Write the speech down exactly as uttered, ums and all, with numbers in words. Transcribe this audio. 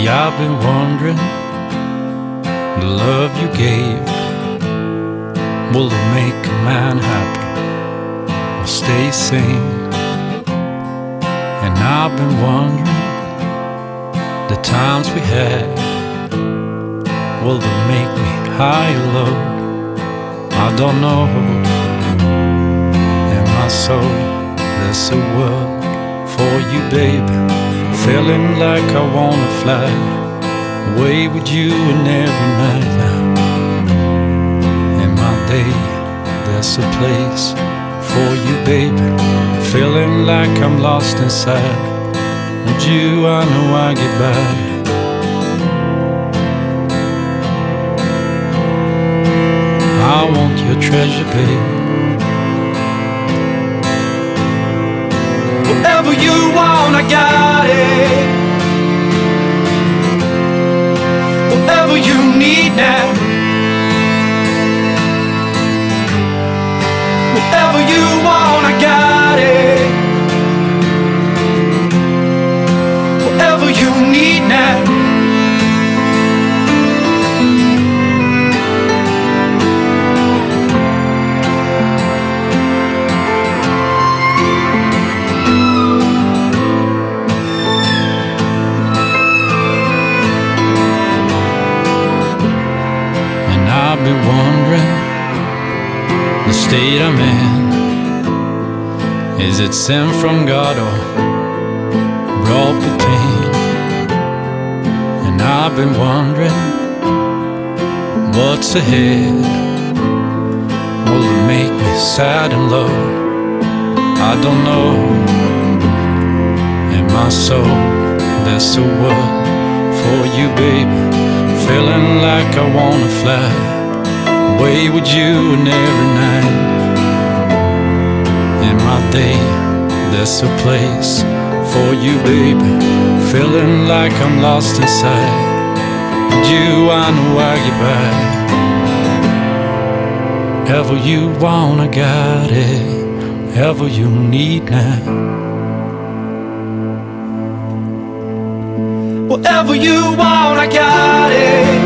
See, I've been wondering, the love you gave, will it make a man happy or stay sane? And I've been wondering, the times we had, will they make me high or low? I don't know. In my soul, there's a world for you, baby. Feeling like I wanna fly away with you and every night now. In my day, there's a place for you, baby. Feeling like I'm lost inside. With you, I know I get by. I want your treasure, babe. Whatever you want, I got it. Whatever you need now. Whatever you want, I got it. Whatever you need now. I've been wondering, the state I'm in, is it sin from God or wrought with pain? And I've been wondering, what's ahead? Will it make me sad and low? I don't know. In my soul, there's a world for you, baby. Feeling like I wanna fly away with you and every night. In my day, there's a place for you, baby. Feeling like I'm lost inside. With you, I know I get by. Ever you want, I got it. Ever you need now. Whatever you want, I got it.